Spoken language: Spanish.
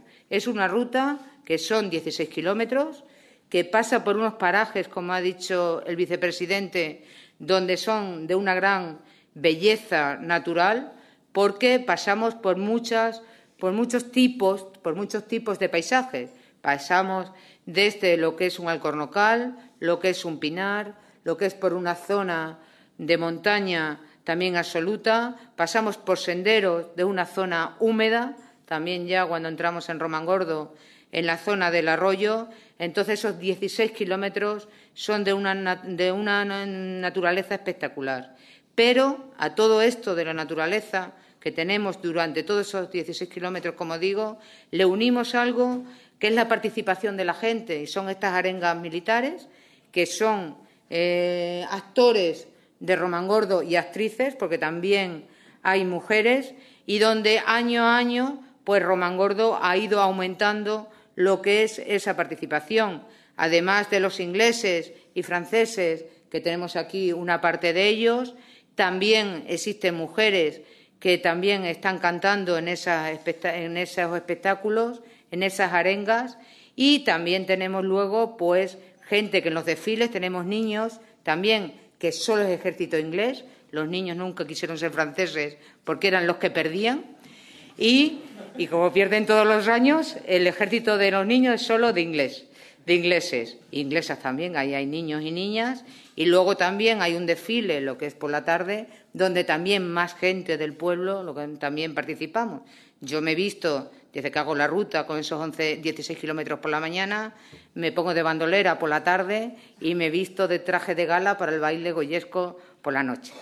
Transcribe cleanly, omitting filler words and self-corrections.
Valencia. Es una ruta que son 16 kilómetros, que pasa por unos parajes, como ha dicho el vicepresidente, donde son de una gran belleza natural, porque pasamos por muchos tipos de paisajes. Pasamos desde lo que es un alcornocal, lo que es un pinar, lo que es por una zona de montaña también absoluta, pasamos por senderos de una zona húmeda, también ya cuando entramos en Romangordo, en la zona del arroyo. Entonces esos 16 kilómetros son de una naturaleza espectacular. Pero a todo esto de la naturaleza que tenemos durante todos esos 16 kilómetros, como digo, le unimos algo que es la participación de la gente, y son estas arengas militares, que son actores de Romangordo y actrices, porque también hay mujeres, y donde año a año pues Romangordo ha ido aumentando lo que es esa participación, además de los ingleses y franceses, que tenemos aquí una parte de ellos. También existen mujeres que también están cantando en esos espectáculos, en esas arengas, y también tenemos luego pues gente que en los desfiles, tenemos niños también que solo es ejército inglés, los niños nunca quisieron ser franceses porque eran los que perdían, y como pierden todos los años, el ejército de los niños es solo de ingleses, inglesas también, ahí hay niños y niñas, y luego también hay un desfile, lo que es por la tarde, donde también más gente del pueblo, lo que también participamos. Yo me he visto, desde que hago la ruta, con esos 16 kilómetros por la mañana, me pongo de bandolera por la tarde y me he visto de traje de gala para el baile goyesco por la noche.